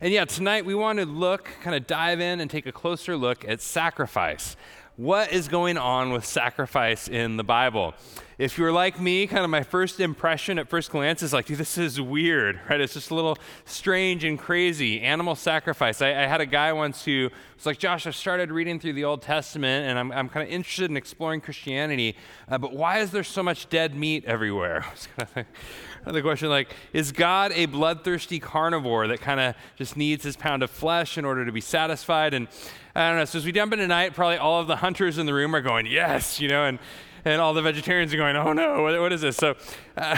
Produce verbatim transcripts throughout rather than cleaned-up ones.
And yeah, tonight we want to look, kind of dive in and take a closer look at sacrifice. What is going on with sacrifice in the Bible? If you're like me, kind of my first impression at first glance is like, dude, this is weird, right? It's just a little strange and crazy. Animal sacrifice. I, I had a guy once who was like, Josh, I've started reading through the Old Testament and I'm, I'm kind of interested in exploring Christianity, uh, but why is there so much dead meat everywhere? Another question, like, is God a bloodthirsty carnivore that kind of just needs his pound of flesh in order to be satisfied? And I don't know, so as we jump in tonight, probably all of the hunters in the room are going, yes, you know, and, and all the vegetarians are going, oh no, what, what is this? So, uh,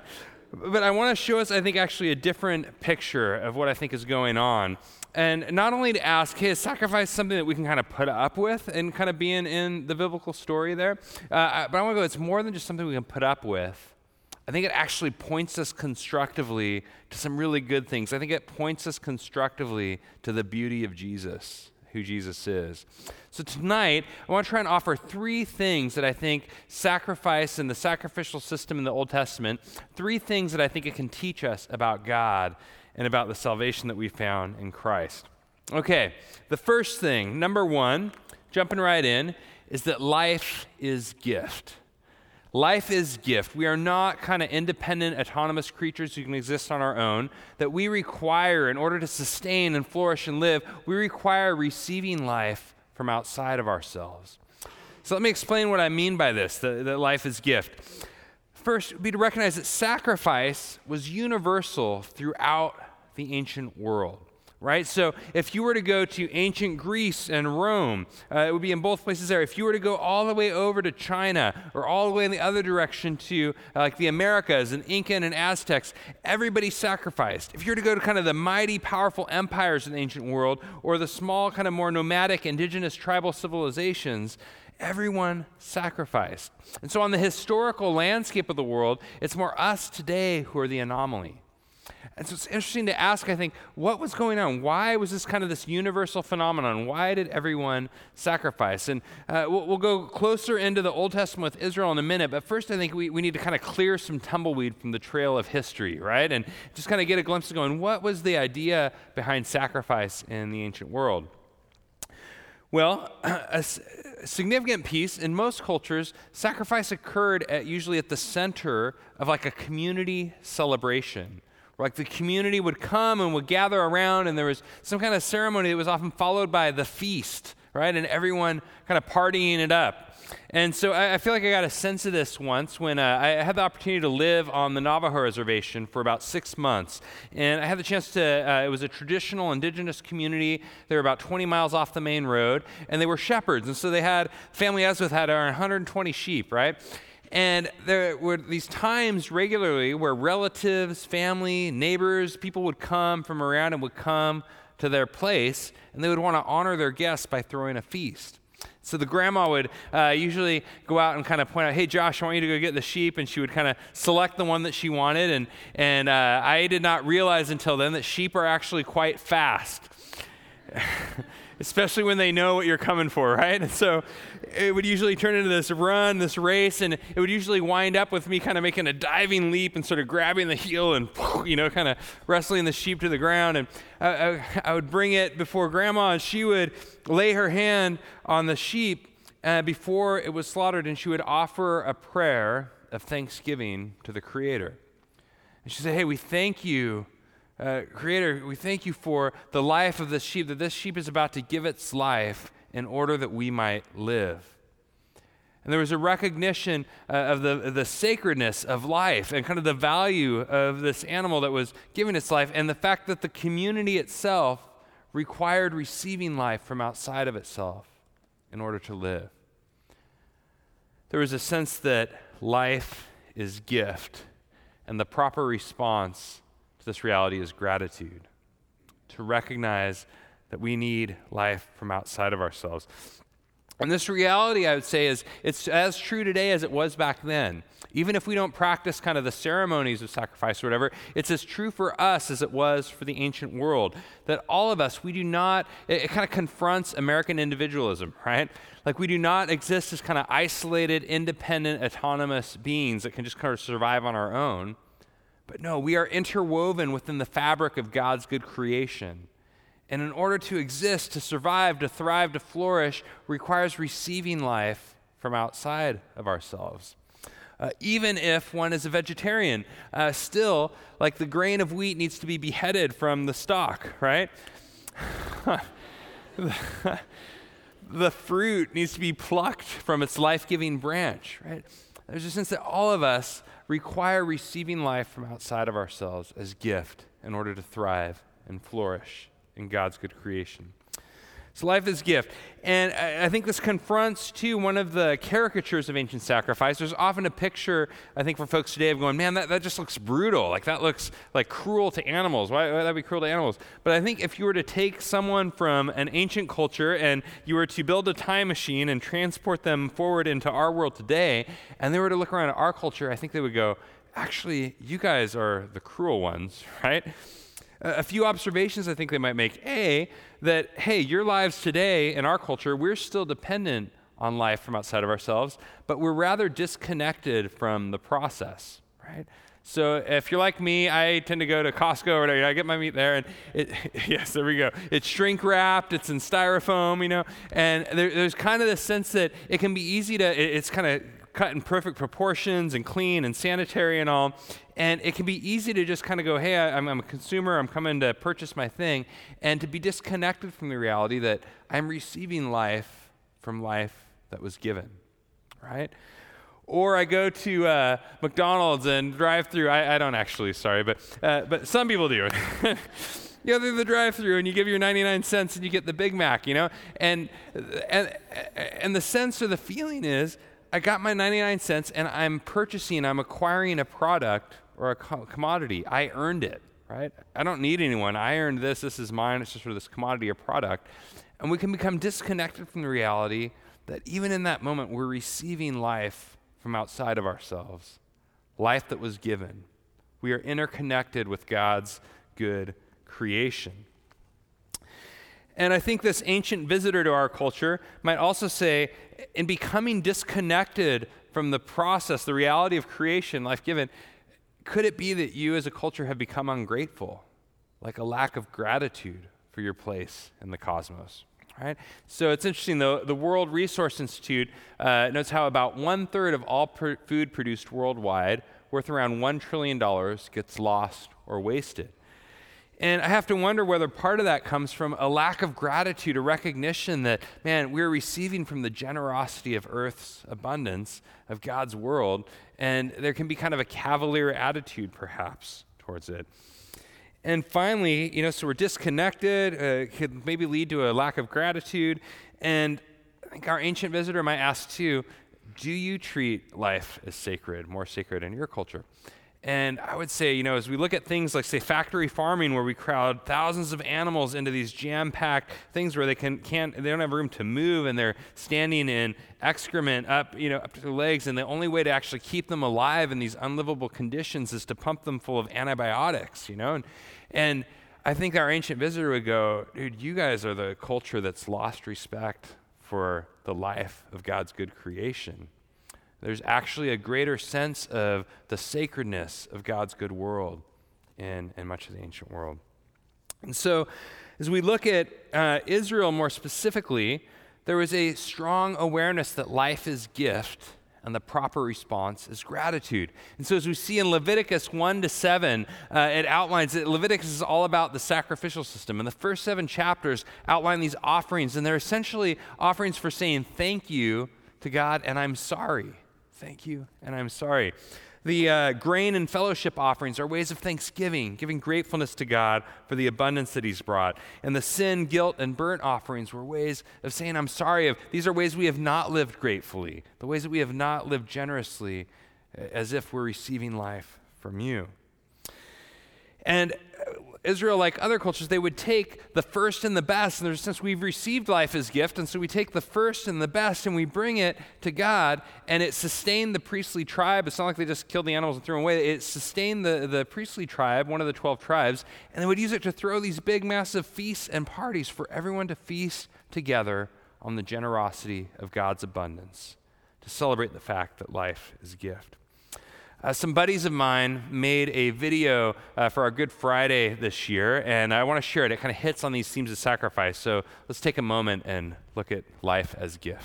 but I want to show us, I think, actually a different picture of what I think is going on. And not only to ask, hey, is sacrifice something that we can kind of put up with and kind of being in the biblical story there? Uh, but I want to go, it's more than just something we can put up with. I think it actually points us constructively to some really good things. I think it points us constructively to the beauty of Jesus, who Jesus is. So tonight, I want to try and offer three things that I think sacrifice and the sacrificial system in the Old Testament, three things that I think it can teach us about God and about the salvation that we found in Christ. Okay, the first thing, number one, jumping right in, is that life is gift. Life is gift. We are not kind of independent, autonomous creatures who can exist on our own, that we require, in order to sustain and flourish and live, we require receiving life from outside of ourselves. So let me explain what I mean by this, that, that life is gift. First, would be to recognize that sacrifice was universal throughout the ancient world. Right? So if you were to go to ancient Greece and Rome, uh, it would be in both places there. If you were to go all the way over to China or all the way in the other direction to uh, like the Americas and Incan and Aztecs, everybody sacrificed. If you were to go to kind of the mighty, powerful empires in the ancient world or the small, kind of more nomadic, indigenous tribal civilizations, everyone sacrificed. And so on the historical landscape of the world, it's more us today who are the anomaly. And so it's interesting to ask, I think, what was going on? Why was this kind of this universal phenomenon? Why did everyone sacrifice? And uh, we'll, we'll go closer into the Old Testament with Israel in a minute, but first I think we, we need to kind of clear some tumbleweed from the trail of history, right? And just kind of get a glimpse of going, what was the idea behind sacrifice in the ancient world? Well, a significant piece in most cultures, sacrifice occurred at, usually at the center of like a community celebration. Like the community would come and would gather around, and there was some kind of ceremony that was often followed by the feast, right? And everyone kind of partying it up. And so I, I feel like I got a sense of this once when uh, I had the opportunity to live on the Navajo reservation for about six months. And I had the chance to, uh, it was a traditional indigenous community. They were about twenty miles off the main road, and they were shepherds. And so they had, family Eswith had around one hundred twenty sheep, right? And there were these times regularly where relatives, family, neighbors, people would come from around and would come to their place, and they would want to honor their guests by throwing a feast. So the grandma would uh, usually go out and kind of point out, hey, Josh, I want you to go get the sheep, and she would kind of select the one that she wanted, and, and uh, I did not realize until then that sheep are actually quite fast. Especially when they know what you're coming for, right? And so it would usually turn into this run, this race, and it would usually wind up with me kind of making a diving leap and sort of grabbing the heel and, you know, kind of wrestling the sheep to the ground. And I, I, I would bring it before Grandma, and she would lay her hand on the sheep uh, before it was slaughtered, and she would offer a prayer of thanksgiving to the Creator. And she'd say, hey, we thank you, Uh, Creator, we thank you for the life of this sheep, that this sheep is about to give its life in order that we might live. And there was a recognition uh, of the, of the sacredness of life and kind of the value of this animal that was giving its life, and the fact that the community itself required receiving life from outside of itself in order to live. There was a sense that life is gift, and the proper response this reality is gratitude, to recognize that we need life from outside of ourselves. And this reality, I would say, is it's as true today as it was back then. Even if we don't practice kind of the ceremonies of sacrifice or whatever, it's as true for us as it was for the ancient world, that all of us, we do not, it, it kind of confronts American individualism, right? Like we do not exist as kind of isolated, independent, autonomous beings that can just kind of survive on our own. But no, we are interwoven within the fabric of God's good creation. And in order to exist, to survive, to thrive, to flourish, requires receiving life from outside of ourselves. Uh, even if one is a vegetarian, uh, still, like the grain of wheat needs to be beheaded from the stalk, right? The fruit needs to be plucked from its life-giving branch, right? There's a sense that all of us require receiving life from outside of ourselves as gift in order to thrive and flourish in God's good creation. So life is gift. And I think this confronts, too, one of the caricatures of ancient sacrifice. There's often a picture, I think, for folks today of going, man, that, that just looks brutal. Like, that looks like cruel to animals. Why, why would that be cruel to animals? But I think if you were to take someone from an ancient culture and you were to build a time machine and transport them forward into our world today, and they were to look around at our culture, I think they would go, actually, you guys are the cruel ones, right? A few observations I think they might make. A, that, hey, your lives today in our culture, we're still dependent on life from outside of ourselves, but we're rather disconnected from the process, right? So if you're like me, I tend to go to Costco or whatever, I get my meat there, and it, yes, there we go. It's shrink wrapped, it's in styrofoam, you know, and there, there's kind of this sense that it can be easy to, it, it's kind of cut in perfect proportions and clean and sanitary and all. And it can be easy to just kind of go, hey, I, I'm, I'm a consumer, I'm coming to purchase my thing, and to be disconnected from the reality that I'm receiving life from life that was given, right? Or I go to uh, McDonald's and drive through, I, I don't actually, sorry, but uh, but some people do. You go through the drive-through and you give your ninety-nine cents and you get the Big Mac, you know? And and and the sense or the feeling is, I got my ninety-nine cents and I'm purchasing, I'm acquiring a product or a co- commodity. I earned it, right? I don't need anyone. I earned this. This is mine. It's just for this commodity or product. And we can become disconnected from the reality that even in that moment, we're receiving life from outside of ourselves, life that was given. We are interconnected with God's good creation. And I think this ancient visitor to our culture might also say, in becoming disconnected from the process, the reality of creation, life given, could it be that you as a culture have become ungrateful, like a lack of gratitude for your place in the cosmos? Right? So it's interesting, though, the World Resource Institute uh, notes how about one-third of all pr- food produced worldwide, worth around one trillion dollars, gets lost or wasted. And I have to wonder whether part of that comes from a lack of gratitude, a recognition that, man, we're receiving from the generosity of Earth's abundance, of God's world, and there can be kind of a cavalier attitude, perhaps, towards it. And finally, you know, so we're disconnected, uh, could maybe lead to a lack of gratitude, and I think our ancient visitor might ask, too, do you treat life as sacred, more sacred in your culture? And I would say, you know, as we look at things like, say, factory farming, where we crowd thousands of animals into these jam-packed things where they can, can't, they don't have room to move, and they're standing in excrement up, you know, up to their legs, and the only way to actually keep them alive in these unlivable conditions is to pump them full of antibiotics, you know? And, and I think our ancient visitor would go, dude, you guys are the culture that's lost respect for the life of God's good creation. There's actually a greater sense of the sacredness of God's good world in, in much of the ancient world. And so as we look at uh, Israel more specifically, there was a strong awareness that life is gift and the proper response is gratitude. And so as we see in Leviticus one to seven, uh, it outlines that Leviticus is all about the sacrificial system. And the first seven chapters outline these offerings, and they're essentially offerings for saying thank you to God and I'm sorry. Thank you, and I'm sorry. The uh, grain and fellowship offerings are ways of thanksgiving, giving gratefulness to God for the abundance that he's brought. And the sin, guilt, and burnt offerings were ways of saying, I'm sorry. Of These are ways we have not lived gratefully, the ways that we have not lived generously as if we're receiving life from you. And Israel, like other cultures, they would take the first and the best, and there's a sense we've received life as gift, and so we take the first and the best and we bring it to God, and it sustained the priestly tribe. It's not like they just killed the animals and threw them away. It sustained the, the priestly tribe, one of the twelve tribes, and they would use it to throw these big, massive feasts and parties for everyone to feast together on the generosity of God's abundance, to celebrate the fact that life is a gift. Uh, some buddies of mine made a video uh, for our Good Friday this year, and I want to share it. It kind of hits on these themes of sacrifice. So let's take a moment and look at life as gift.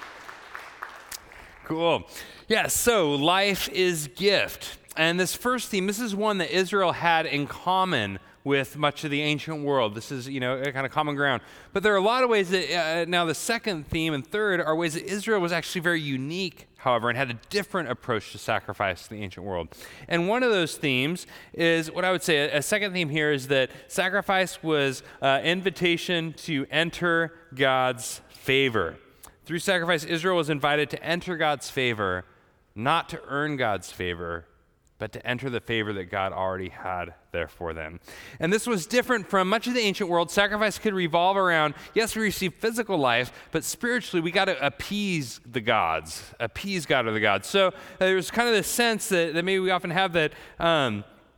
Cool. Yeah, so life is gift. And this first theme, this is one that Israel had in common with much of the ancient world. This is, you know, a kind of common ground. But there are a lot of ways that, uh, now the second theme and third are ways that Israel was actually very unique, however, and had a different approach to sacrifice in the ancient world. And one of those themes is what I would say, a, a second theme here is that sacrifice was uh, invitation to enter God's favor. Through sacrifice, Israel was invited to enter God's favor, not to earn God's favor, but to enter the favor that God already had there for them. And this was different from much of the ancient world. Sacrifice could revolve around, yes, we receive physical life, but spiritually we got to appease the gods, appease God or the gods. So uh, there's kind of this sense that, that maybe we often have that, um,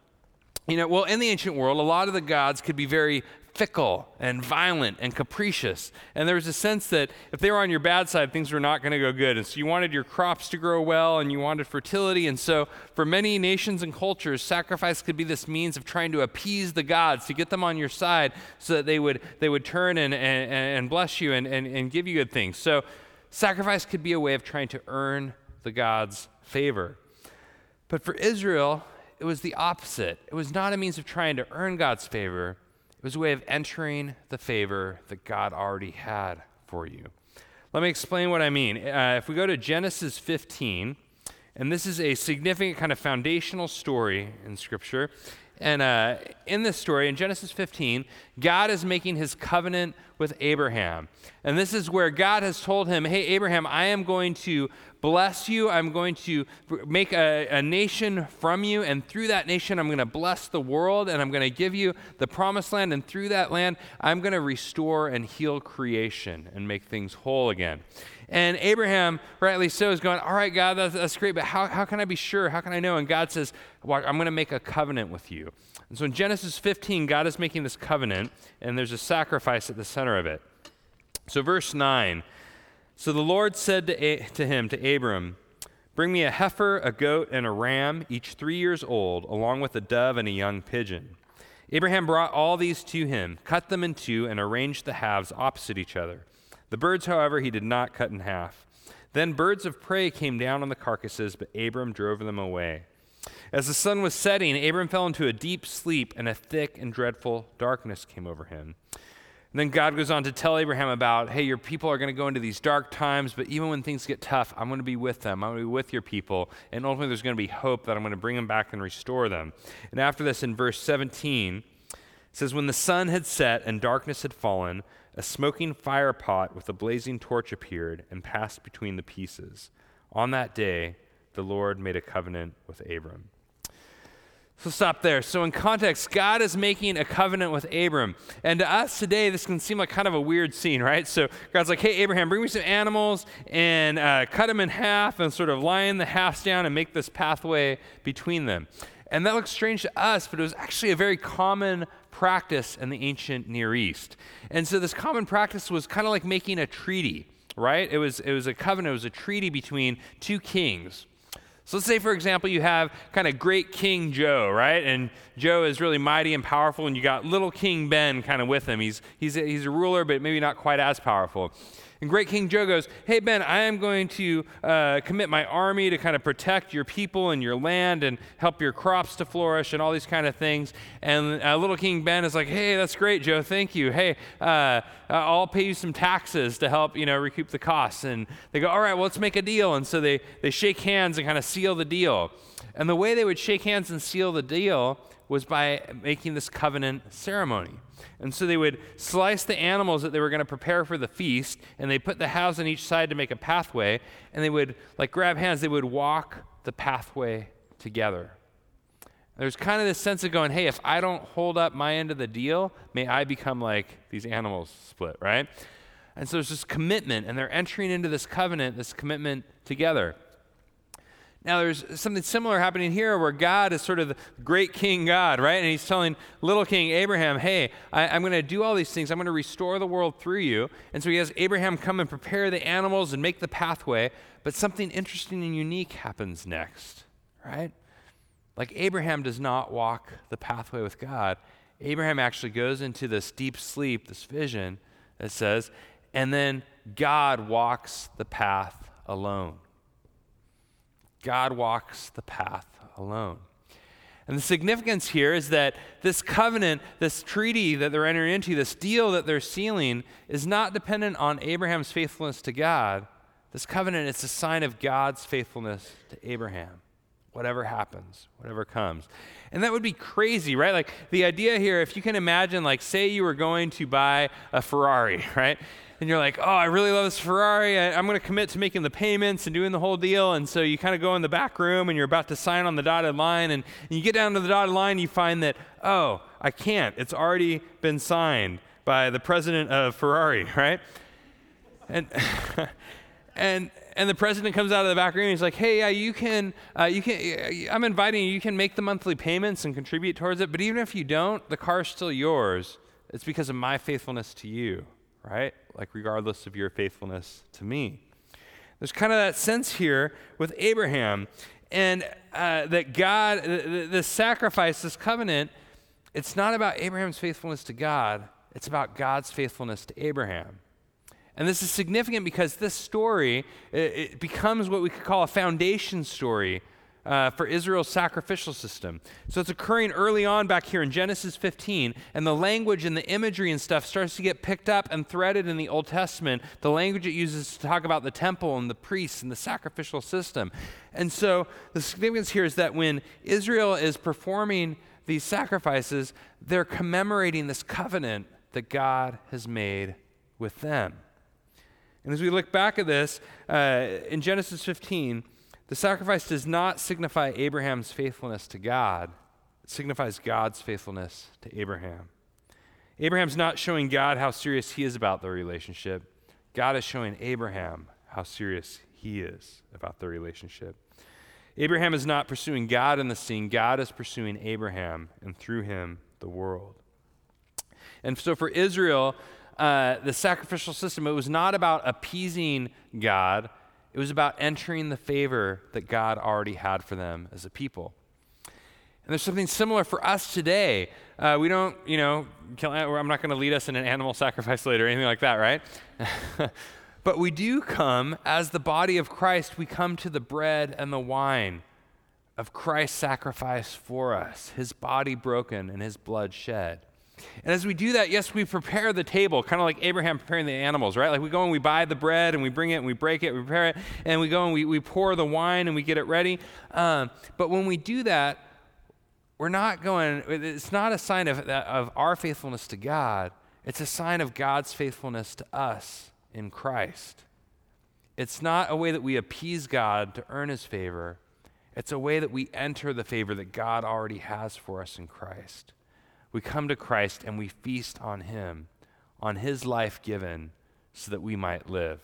you know, well, in the ancient world, a lot of the gods could be very fickle and violent and capricious. And there was a sense that if they were on your bad side, things were not going to go good. And so you wanted your crops to grow well and you wanted fertility. And so for many nations and cultures, sacrifice could be this means of trying to appease the gods, to get them on your side so that they would they would turn and, and, and bless you and, and, and give you good things. So sacrifice could be a way of trying to earn the gods' favor. But for Israel, it was the opposite. It was not a means of trying to earn God's favor. It was a way of entering the favor that God already had for you. Let me explain what I mean. Uh, if we go to Genesis fifteen, and this is a significant kind of foundational story in Scripture, and uh, in this story, in Genesis fifteen, God is making his covenant with Abraham. And this is where God has told him, hey, Abraham, I am going to bless you. I'm going to make a, a nation from you. And through that nation, I'm going to bless the world. And I'm going to give you the promised land. And through that land, I'm going to restore and heal creation and make things whole again. And Abraham, rightly so, is going, all right, God, that's, that's great. But how, how can I be sure? How can I know? And God says, well, I'm going to make a covenant with you. And so in Genesis fifteen, God is making this covenant, and there's a sacrifice at the center of it. So verse nine, so the Lord said to, a- to him, to Abram, bring me a heifer, a goat, and a ram, each three years old, along with a dove and a young pigeon. Abraham brought all these to him, cut them in two, and arranged the halves opposite each other. The birds, however, he did not cut in half. Then birds of prey came down on the carcasses, but Abram drove them away. As the sun was setting, Abram fell into a deep sleep, and a thick and dreadful darkness came over him. And then God goes on to tell Abraham about, hey, your people are going to go into these dark times, but even when things get tough, I'm going to be with them. I'm going to be with your people. And ultimately, there's going to be hope that I'm going to bring them back and restore them. And after this, in verse seventeen, it says, when the sun had set and darkness had fallen, a smoking fire pot with a blazing torch appeared and passed between the pieces. On that day, the Lord made a covenant with Abram. So stop there. So in context, God is making a covenant with Abram. And to us today, this can seem like kind of a weird scene, right? So God's like, hey, Abraham, bring me some animals and uh, cut them in half and sort of line the halves down and make this pathway between them. And that looks strange to us, but it was actually a very common practice in the ancient Near East. And so this common practice was kind of like making a treaty, right? It was, it was a covenant, it was a treaty between two kings. So let's say, for example, you have kind of great King Joe, right? And Joe is really mighty and powerful, and you got little King Ben kind of with him. He's, he's, a, he's a ruler, but maybe not quite as powerful. And great King Joe goes, hey, Ben, I am going to uh, commit my army to kind of protect your people and your land and help your crops to flourish and all these kind of things. And uh, little King Ben is like, hey, that's great, Joe. Thank you. Hey, uh, I'll pay you some taxes to help, you know, recoup the costs. And they go, all right, well, let's make a deal. And so they, they shake hands and kind of seal the deal. And the way they would shake hands and seal the deal was by making this covenant ceremony. And so they would slice the animals that they were going to prepare for the feast, and they put the halves on each side to make a pathway, and they would, like, grab hands, they would walk the pathway together. There's kind of this sense of going, hey, if I don't hold up my end of the deal, may I become like these animals split, right? And so there's this commitment, and they're entering into this covenant, this commitment together. Now, there's something similar happening here where God is sort of the great King God, right? And he's telling little King Abraham, hey, I, I'm going to do all these things. I'm going to restore the world through you. And so he has Abraham come and prepare the animals and make the pathway. But something interesting and unique happens next, right? Like Abraham does not walk the pathway with God. Abraham actually goes into this deep sleep, this vision that says, and then God walks the path alone. God walks the path alone. And the significance here is that this covenant, this treaty that they're entering into, this deal that they're sealing, is not dependent on Abraham's faithfulness to God. This covenant is a sign of God's faithfulness to Abraham. Whatever happens, whatever comes. And that would be crazy, right? Like the idea here, if you can imagine, like say you were going to buy a Ferrari, right? And you're like, oh, I really love this Ferrari. I, I'm going to commit to making the payments and doing the whole deal. And so you kind of go in the back room and you're about to sign on the dotted line. And, and you get down to the dotted line, you find that, oh, I can't. It's already been signed by the president of Ferrari, right? And and and the president comes out of the back room and he's like, hey, yeah, you can, uh, you can, I'm inviting you, you can make the monthly payments and contribute towards it. But even if you don't, the car's still yours. It's because of my faithfulness to you, right? Like regardless of your faithfulness to me. There's kind of that sense here with Abraham, and uh, that God, the, the sacrifice, this covenant, it's not about Abraham's faithfulness to God, it's about God's faithfulness to Abraham. And this is significant because this story, it, it becomes what we could call a foundation story Uh, for Israel's sacrificial system. So it's occurring early on back here in Genesis fifteen, and the language and the imagery and stuff starts to get picked up and threaded in the Old Testament, the language it uses to talk about the temple and the priests and the sacrificial system. And so the significance here is that when Israel is performing these sacrifices, they're commemorating this covenant that God has made with them. And as we look back at this, uh, in Genesis fifteen, the sacrifice does not signify Abraham's faithfulness to God. It signifies God's faithfulness to Abraham. Abraham's not showing God how serious he is about the relationship. God is showing Abraham how serious he is about the relationship. Abraham is not pursuing God in the scene. God is pursuing Abraham, and through him, the world. And so for Israel, uh, the sacrificial system, it was not about appeasing God. It was about entering the favor that God already had for them as a people. And there's something similar for us today. Uh, we don't, you know, kill, I'm not going to lead us in an animal sacrifice later or anything like that, right? But we do come, as the body of Christ, we come to the bread and the wine of Christ's sacrifice for us, his body broken and his blood shed. And as we do that, yes, we prepare the table, kind of like Abraham preparing the animals, right? Like we go and we buy the bread and we bring it and we break it, we prepare it, and we go and we, we pour the wine and we get it ready. Um, but when we do that, we're not going, it's not a sign of, of our faithfulness to God. It's a sign of God's faithfulness to us in Christ. It's not a way that we appease God to earn his favor. It's a way that we enter the favor that God already has for us in Christ. We come to Christ and we feast on him, on his life given so that we might live.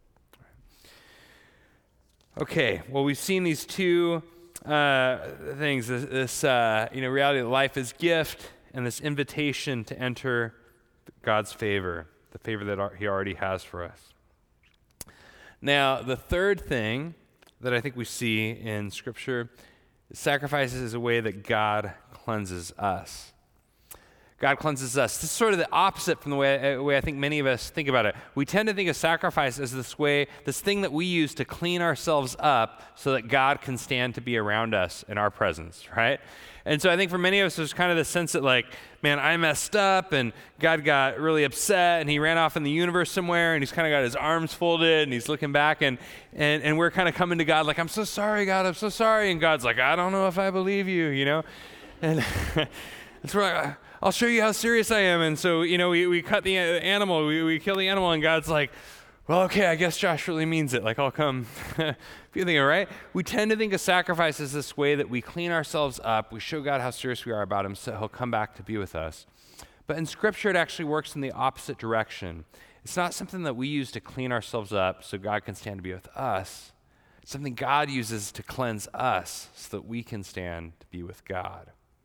Okay, well, we've seen these two uh, things, this, this uh, you know, reality that life is gift and this invitation to enter God's favor, the favor that he already has for us. Now, the third thing that I think we see in Scripture is sacrifices is a way that God cleanses us. God cleanses us. This is sort of the opposite from the way, uh, way I think many of us think about it. We tend to think of sacrifice as this way, this thing that we use to clean ourselves up so that God can stand to be around us in our presence, right? And so I think for many of us, there's kind of the sense that like, man, I messed up and God got really upset and he ran off in the universe somewhere and he's kind of got his arms folded and he's looking back and, and, and we're kind of coming to God like, I'm so sorry, God, I'm so sorry. And God's like, I don't know if I believe you, you know? And it's like, I'll show you how serious I am. And so, you know, we, we cut the animal, we, we kill the animal, and God's like, well, okay, I guess Josh really means it. Like, I'll come. If you think, right? We tend to think of sacrifice as this way that we clean ourselves up, we show God how serious we are about him, so he'll come back to be with us. But in Scripture, it actually works in the opposite direction. It's not something that we use to clean ourselves up so God can stand to be with us. It's something God uses to cleanse us so that we can stand to be with God.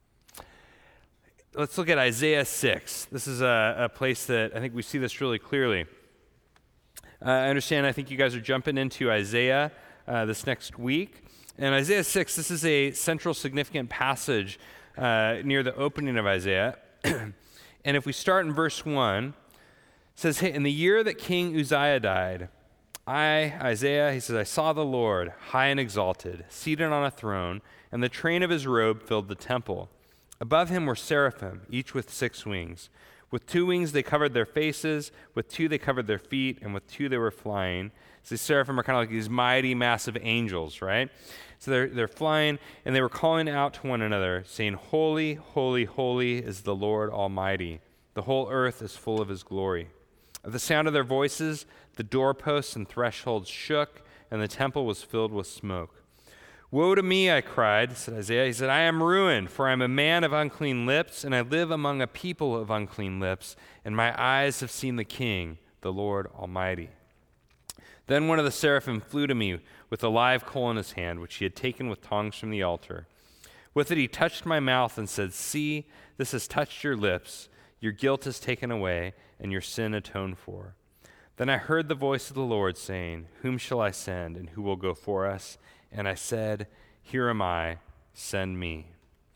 Let's look at Isaiah six. This is a, a place that I think we see this really clearly. Uh, I understand, I think you guys are jumping into Isaiah uh, this next week. In Isaiah six, this is a central significant passage uh, near the opening of Isaiah. And if we start in verse one, it says, hey, in the year that King Uzziah died, I, Isaiah, he says, I saw the Lord high and exalted, seated on a throne, and the train of his robe filled the temple. Above him were seraphim, each with six wings. With two wings they covered their faces, with two they covered their feet, and with two they were flying. So these seraphim are kind of like these mighty, massive angels, right? So they're, they're flying, and they were calling out to one another, saying, Holy, holy, holy is the Lord Almighty. The whole earth is full of his glory. At the sound of their voices, the doorposts and thresholds shook, and the temple was filled with smoke. Woe to me, I cried, said Isaiah. He said, I am ruined, for I am a man of unclean lips, and I live among a people of unclean lips, and my eyes have seen the King, the Lord Almighty. Then one of the seraphim flew to me with a live coal in his hand, which he had taken with tongs from the altar. With it he touched my mouth and said, See, this has touched your lips. Your guilt is taken away, and your sin atoned for. Then I heard the voice of the Lord saying, Whom shall I send, and who will go for us? And I said, Here am I, send me.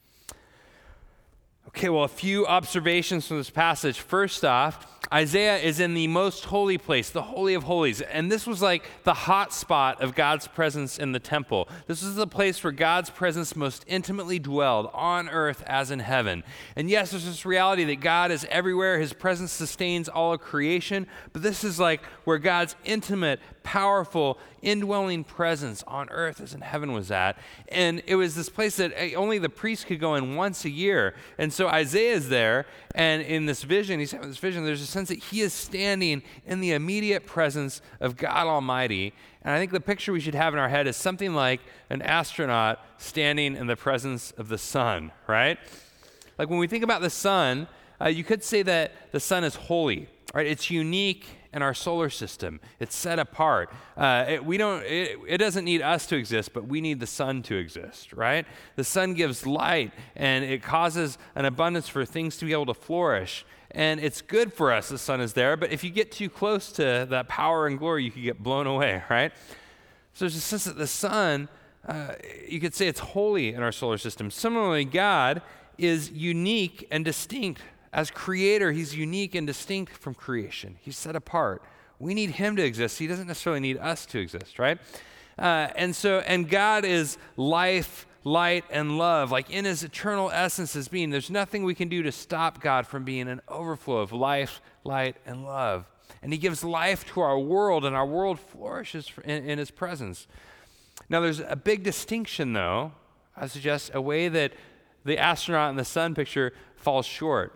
Okay, well, a few observations from this passage. First off, Isaiah is in the most holy place, the Holy of Holies. And this was like the hot spot of God's presence in the temple. This is the place where God's presence most intimately dwelled on earth as in heaven. And yes, there's this reality that God is everywhere. His presence sustains all of creation. But this is like where God's intimate, powerful, indwelling presence on earth as in heaven was at. And it was this place that only the priest could go in once a year. And so Isaiah is there, and in this vision, he's having this vision, there's a sense that he is standing in the immediate presence of God Almighty. And I think the picture we should have in our head is something like an astronaut standing in the presence of the sun, right? Like when we think about the sun, uh, you could say that the sun is holy, right? It's unique in our solar system. It's set apart. Uh, it, we don't. It, it doesn't need us to exist, but we need the sun to exist, right? The sun gives light, and it causes an abundance for things to be able to flourish. And it's good for us, the sun is there, but if you get too close to that power and glory, you could get blown away, right? So there's a sense that the sun, uh, you could say it's holy in our solar system. Similarly, God is unique and distinct. As creator, he's unique and distinct from creation. He's set apart. We need him to exist. He doesn't necessarily need us to exist, right? Uh, and so, and God is life, light, and love. Like in his eternal essence as being, there's nothing we can do to stop God from being an overflow of life, light, and love. And he gives life to our world, and our world flourishes in, in his presence. Now, there's a big distinction, though. I suggest a way that the astronaut in the sun picture falls short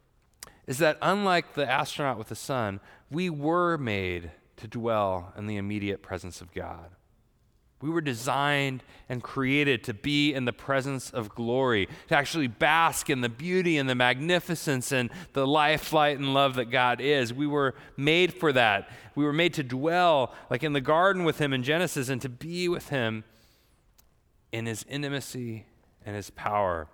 is that unlike the astronaut with the sun, we were made to dwell in the immediate presence of God. We were designed and created to be in the presence of glory, to actually bask in the beauty and the magnificence and the life, light, and love that God is. We were made for that. We were made to dwell like in the garden with him in Genesis and to be with him in his intimacy and his power.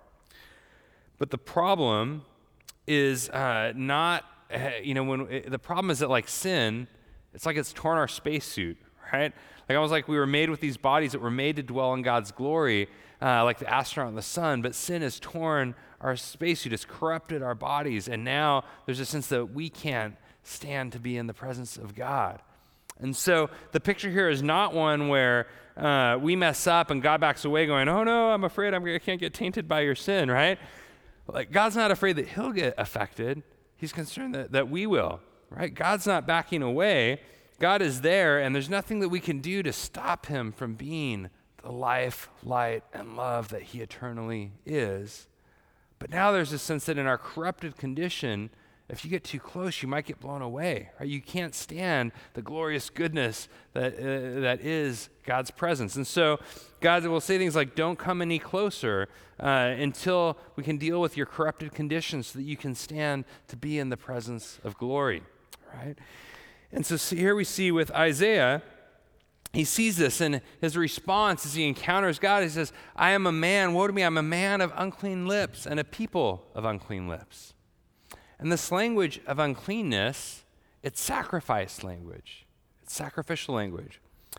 But the problem is uh, not, uh, you know, when it, the problem is that like sin, it's like it's torn our spacesuit, right? Like almost like we were made with these bodies that were made to dwell in God's glory, uh, like the astronaut in the sun, but sin has torn our spacesuit, it's corrupted our bodies, and now there's a sense that we can't stand to be in the presence of God. And so the picture here is not one where uh, we mess up and God backs away going, oh no, I'm afraid I'm, I can't get tainted by your sin, right? Like God's not afraid that he'll get affected. He's concerned that, that we will, right? God's not backing away. God is there, and there's nothing that we can do to stop him from being the life, light, and love that he eternally is. But now there's a sense that in our corrupted condition, if you get too close, you might get blown away, right? You can't stand the glorious goodness that uh, that is God's presence. And so God will say things like, don't come any closer uh, until we can deal with your corrupted condition so that you can stand to be in the presence of glory, right? And so see, here we see with Isaiah, he sees this, and his response as he encounters God, he says, I am a man, woe to me, I'm a man of unclean lips and a people of unclean lips. And this language of uncleanness, it's sacrifice language. It's sacrificial language.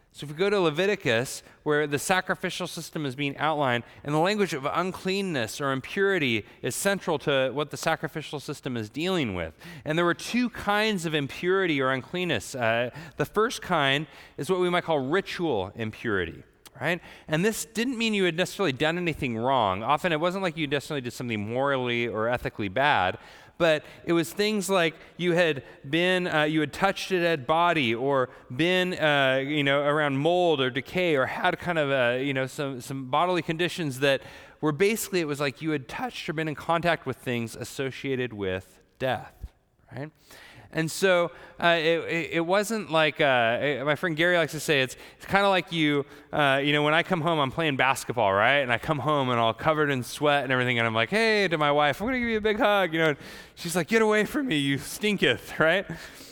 So if we go to Leviticus, where the sacrificial system is being outlined, and the language of uncleanness or impurity is central to what the sacrificial system is dealing with. And there were two kinds of impurity or uncleanness. Uh, the first kind is what we might call ritual impurity, right? And this didn't mean you had necessarily done anything wrong. Often it wasn't like you necessarily did something morally or ethically bad, but it was things like you had been, uh, you had touched a dead body, or been, uh, you know, around mold or decay, or had kind of, uh, you know, some some bodily conditions that were basically, it was like you had touched or been in contact with things associated with death, right? And so uh, it, it wasn't like, uh, my friend Gary likes to say, it's, it's kind of like you, uh, you know, when I come home, I'm playing basketball, right? And I come home and all covered in sweat and everything, and I'm like, hey, to my wife, I'm going to give you a big hug, you know. And she's like, get away from me, you stinketh, right?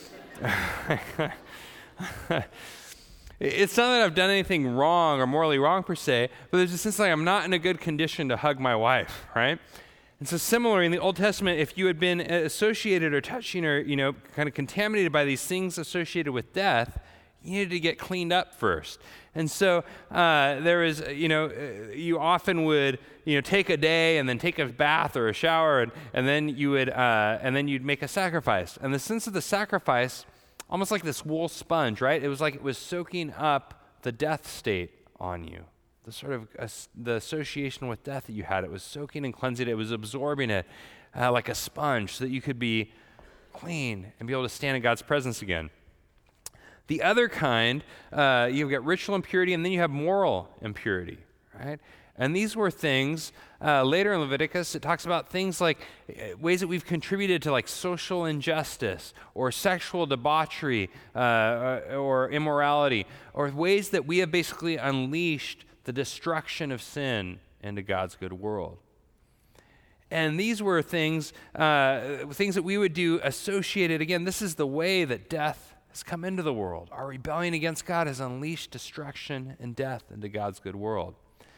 It's not that I've done anything wrong or morally wrong per se, but there's a sense like I'm not in a good condition to hug my wife, right? And so similarly, in the Old Testament, if you had been associated or touching or, you know, kind of contaminated by these things associated with death, you needed to get cleaned up first. And so uh, there is, you know, you often would, you know, take a day and then take a bath or a shower, and, and then you would, uh, and then you'd make a sacrifice. And the sense of the sacrifice, almost like this wool sponge, right? It was like it was soaking up the death state on you. The sort of uh, the association with death that you had, it was soaking and cleansing it. It was absorbing it uh, like a sponge so that you could be clean and be able to stand in God's presence again. The other kind, uh, you've got ritual impurity, and then you have moral impurity, right? And these were things, uh, later in Leviticus, it talks about things like uh, ways that we've contributed to like social injustice or sexual debauchery uh, or immorality, or ways that we have basically unleashed the destruction of sin into God's good world. And these were things, uh, things that we would do associated, again, this is the way that death has come into the world. Our rebellion against God has unleashed destruction and death into God's good world.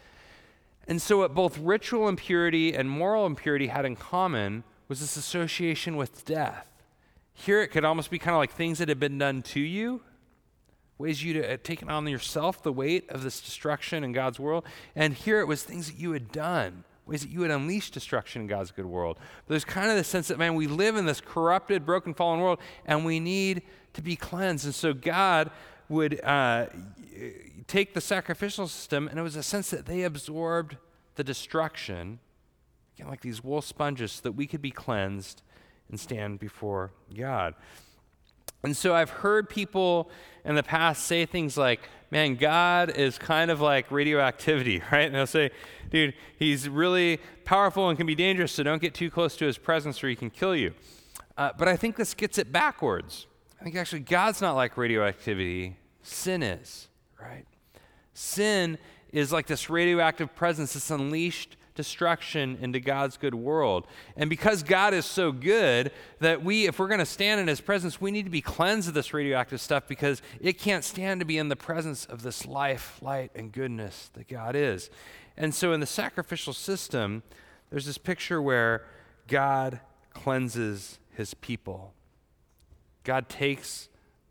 And so what both ritual impurity and moral impurity had in common was this association with death. Here it could almost be kind of like things that had been done to you, ways you to have taken on yourself the weight of this destruction in God's world. And here it was things that you had done, ways that you had unleashed destruction in God's good world. But there's kind of the sense that, man, we live in this corrupted, broken, fallen world, and we need to be cleansed. And so God would uh, take the sacrificial system, and it was a sense that they absorbed the destruction, again, like these wool sponges, so that we could be cleansed and stand before God. And so I've heard people in the past say things like, man, God is kind of like radioactivity, right? And they'll say, dude, he's really powerful and can be dangerous, so don't get too close to his presence or he can kill you. Uh, but I think this gets it backwards. I think actually God's not like radioactivity. Sin is, right? Sin is like this radioactive presence that's unleashed destruction into God's good world. And because God is so good that we, if we're going to stand in his presence, we need to be cleansed of this radioactive stuff because it can't stand to be in the presence of this life, light, and goodness that God is. And so in the sacrificial system, there's this picture where God cleanses his people. God takes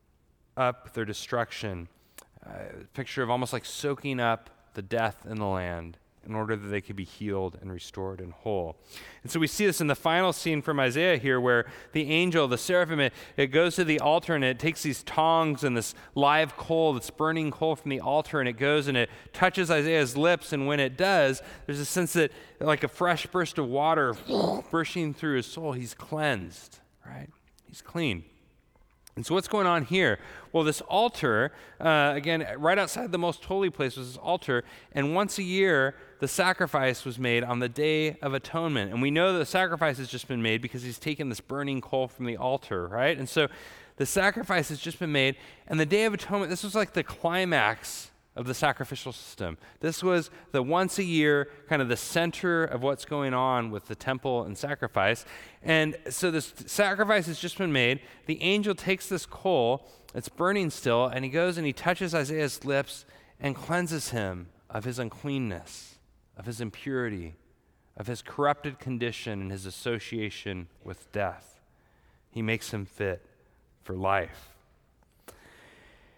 up their destruction, a picture of almost like soaking up the death in the land in order that they could be healed and restored and whole. And so we see this in the final scene from Isaiah here where the angel, the seraphim, it, it goes to the altar and it takes these tongs and this live coal, this burning coal from the altar, and it goes and it touches Isaiah's lips, and when it does, there's a sense that like a fresh burst of water bursting through his soul, he's cleansed, right? He's clean. And so what's going on here? Well, this altar, uh, again, right outside the most holy place was this altar, and once a year, the sacrifice was made on the Day of Atonement. And we know that the sacrifice has just been made because he's taken this burning coal from the altar, right? And so the sacrifice has just been made, and the Day of Atonement, this was like the climax of the sacrificial system. This was the once a year, kind of the center of what's going on with the temple and sacrifice. And so this sacrifice has just been made. The angel takes this coal, it's burning still, and he goes and he touches Isaiah's lips and cleanses him of his uncleanness, of his impurity, of his corrupted condition and his association with death. He makes him fit for life.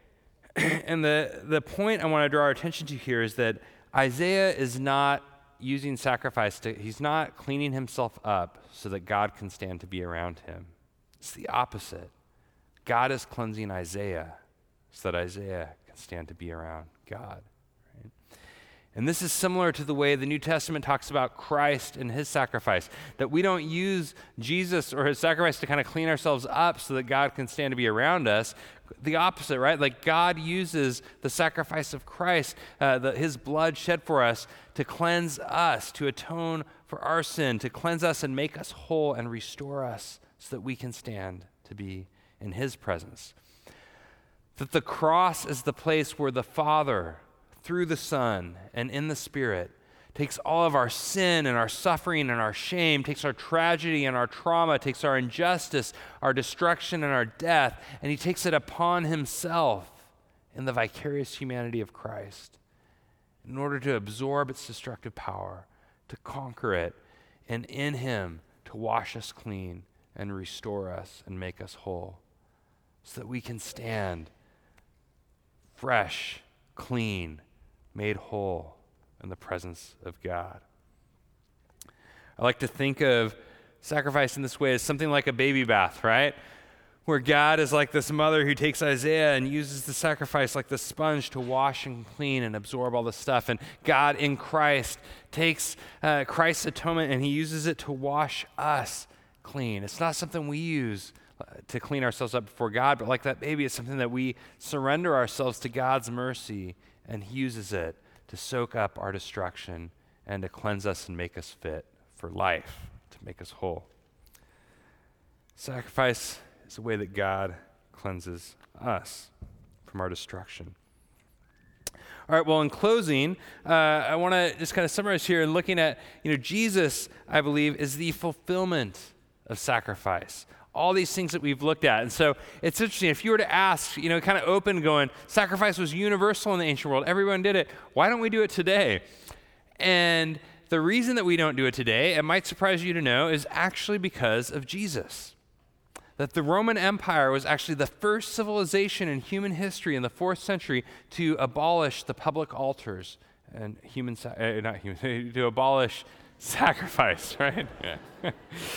And the, the point I want to draw our attention to here is that Isaiah is not using sacrifice to, he's not cleaning himself up so that God can stand to be around him. It's the opposite. God is cleansing Isaiah so that Isaiah can stand to be around God. Right? And this is similar to the way the New Testament talks about Christ and his sacrifice, that we don't use Jesus or his sacrifice to kind of clean ourselves up so that God can stand to be around us. The opposite, right? Like God uses the sacrifice of Christ, uh, the, his blood shed for us, to cleanse us, to atone for our sin, to cleanse us and make us whole and restore us so that we can stand to be in his presence. That the cross is the place where the Father, through the Son and in the Spirit, takes all of our sin and our suffering and our shame, takes our tragedy and our trauma, takes our injustice, our destruction and our death, and he takes it upon himself in the vicarious humanity of Christ in order to absorb its destructive power, to conquer it, and in him to wash us clean and restore us and make us whole so that we can stand fresh, clean, made whole in the presence of God. I like to think of sacrifice in this way as something like a baby bath, right? Where God is like this mother who takes Isaiah and uses the sacrifice like the sponge to wash and clean and absorb all the stuff. And God in Christ takes uh, Christ's atonement and he uses it to wash us clean. It's not something we use to clean ourselves up before God, but like that baby, it's something that we surrender ourselves to God's mercy, and he uses it to soak up our destruction and to cleanse us and make us fit for life, to make us whole. Sacrifice is a way that God cleanses us from our destruction. All right, well, in closing, uh, I want to just kind of summarize here and looking at, you know, Jesus, I believe, is the fulfillment of sacrifice. All these things that we've looked at. And so it's interesting, if you were to ask, you know, kind of open going, sacrifice was universal in the ancient world, everyone did it, why don't we do it today? And the reason that we don't do it today, it might surprise you to know, is actually because of Jesus. That the Roman Empire was actually the first civilization in human history in the fourth century to abolish the public altars and human, uh, not human, to abolish sacrifice, right? Yeah.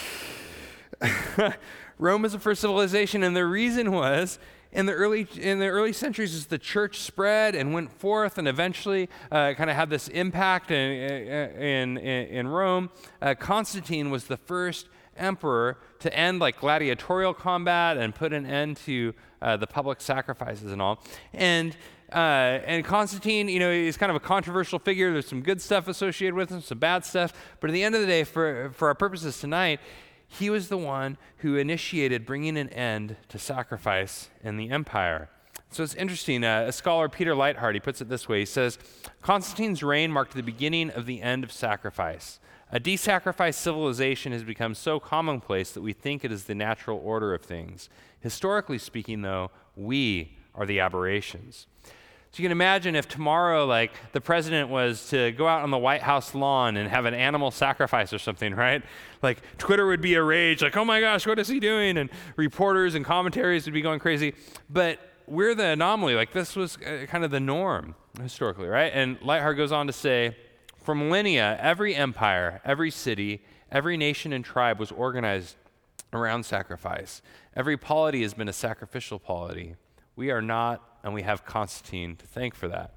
Rome was the first civilization, and the reason was in the early in the early centuries as the church spread and went forth and eventually uh, kind of had this impact in in, in Rome. Uh, Constantine was the first emperor to end like gladiatorial combat and put an end to uh, the public sacrifices and all. And uh, and Constantine, you know, he's kind of a controversial figure. There's some good stuff associated with him, some bad stuff. But at the end of the day, for for our purposes tonight, he was the one who initiated bringing an end to sacrifice in the empire. So it's interesting. Uh, a scholar, Peter Leithart, he puts it this way. He says, Constantine's reign marked the beginning of the end of sacrifice. A desacrificed civilization has become so commonplace that we think it is the natural order of things. Historically speaking, though, we are the aberrations. So you can imagine if tomorrow, like, the president was to go out on the White House lawn and have an animal sacrifice or something, right? Like, Twitter would be a rage, like, oh my gosh, what is he doing? And reporters and commentaries would be going crazy. But we're the anomaly. Like, this was uh, kind of the norm historically, right? And Leithart goes on to say, for millennia, every empire, every city, every nation and tribe was organized around sacrifice. Every polity has been a sacrificial polity. We are not, and we have Constantine to thank for that.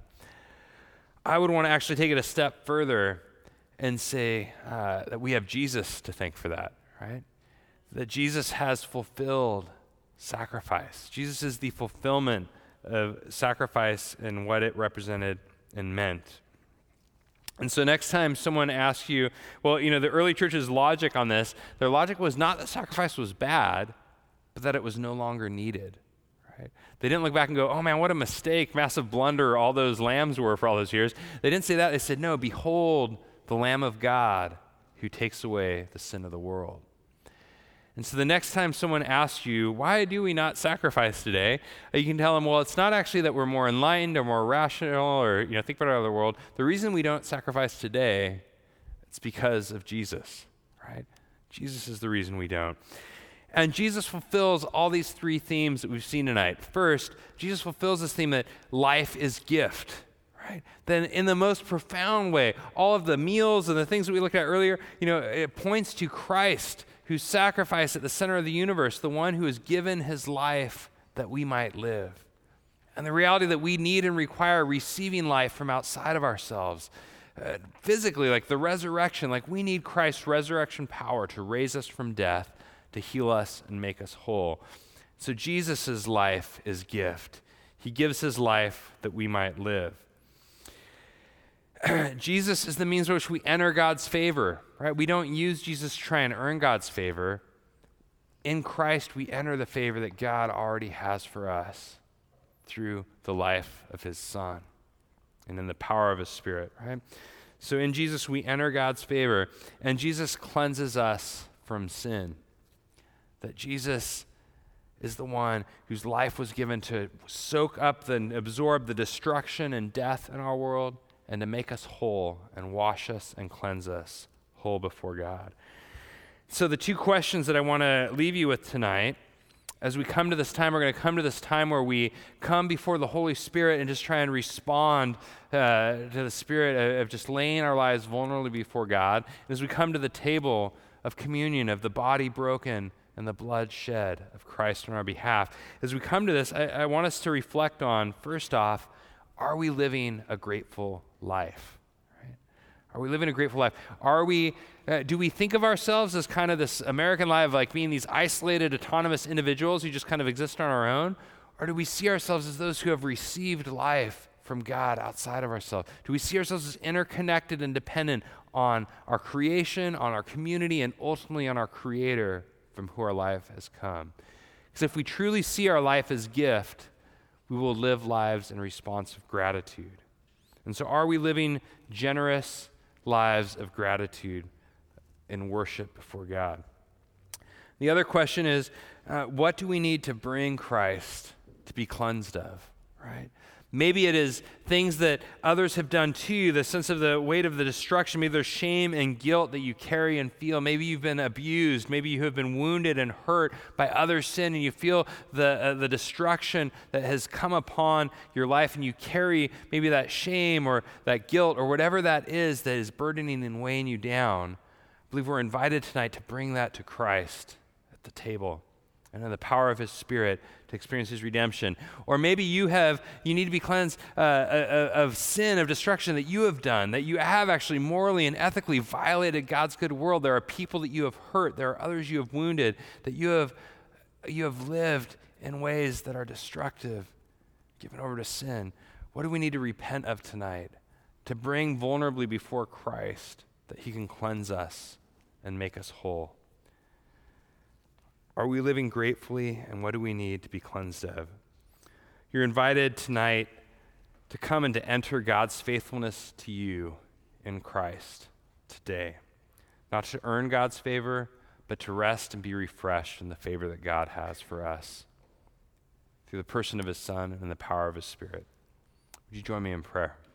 I would want to actually take it a step further and say uh, that we have Jesus to thank for that, right? That Jesus has fulfilled sacrifice. Jesus is the fulfillment of sacrifice and what it represented and meant. And so next time someone asks you, well, you know, the early church's logic on this, their logic was not that sacrifice was bad, but that it was no longer needed. Right? They didn't look back and go, oh man, what a mistake, massive blunder all those lambs were for all those years. They didn't say that. They said, no, behold the Lamb of God who takes away the sin of the world. And so the next time someone asks you, why do we not sacrifice today? You can tell them, well, it's not actually that we're more enlightened or more rational or, you know, think about our other world. The reason we don't sacrifice today, it's because of Jesus, right? Jesus is the reason we don't. And Jesus fulfills all these three themes that we've seen tonight. First, Jesus fulfills this theme that life is gift, right? Then in the most profound way, all of the meals and the things that we looked at earlier, you know, it points to Christ, who's sacrificed at the center of the universe, the one who has given his life that we might live. And the reality that we need and require receiving life from outside of ourselves. Uh, physically, like the resurrection, like we need Christ's resurrection power to raise us from death, to heal us and make us whole. So Jesus' life is gift. He gives his life that we might live. Jesus is the means by which we enter God's favor, right? We don't use Jesus to try and earn God's favor. In Christ, we enter the favor that God already has for us through the life of his Son and in the power of his Spirit, right? So in Jesus, we enter God's favor, and Jesus cleanses us from sin. That Jesus is the one whose life was given to soak up and absorb the destruction and death in our world and to make us whole and wash us and cleanse us whole before God. So the two questions that I want to leave you with tonight, as we come to this time, we're going to come to this time where we come before the Holy Spirit and just try and respond uh, to the Spirit of, of just laying our lives vulnerably before God. And as we come to the table of communion, of the body broken and the blood shed of Christ on our behalf. As we come to this, I, I want us to reflect on, first off, are we living a grateful life? Right? Are we living a grateful life? Are we, uh, do we think of ourselves as kind of this American life, like being these isolated, autonomous individuals who just kind of exist on our own? Or do we see ourselves as those who have received life from God outside of ourselves? Do we see ourselves as interconnected and dependent on our creation, on our community, and ultimately on our Creator, from who our life has come? Because if we truly see our life as gift, we will live lives in response of gratitude. And so are we living generous lives of gratitude in worship before God? The other question is, uh, what do we need to bring Christ to be cleansed of, right? Maybe it is things that others have done to you, the sense of the weight of the destruction. Maybe there's shame and guilt that you carry and feel. Maybe you've been abused. Maybe you have been wounded and hurt by others' sin, and you feel the uh, the destruction that has come upon your life, and you carry maybe that shame or that guilt or whatever that is that is burdening and weighing you down. I believe we're invited tonight to bring that to Christ at the table, and in the power of his Spirit to experience his redemption. Or maybe you have, you need to be cleansed uh, uh, of sin, of destruction that you have done, that you have actually morally and ethically violated God's good world. There are people that you have hurt. There are others you have wounded, that you have, you have lived in ways that are destructive, given over to sin. What do we need to repent of tonight? To bring vulnerably before Christ that he can cleanse us and make us whole. Are we living gratefully, and what do we need to be cleansed of? You're invited tonight to come and to enter God's faithfulness to you in Christ today. Not to earn God's favor, but to rest and be refreshed in the favor that God has for us through the person of his Son and the power of his Spirit. Would you join me in prayer?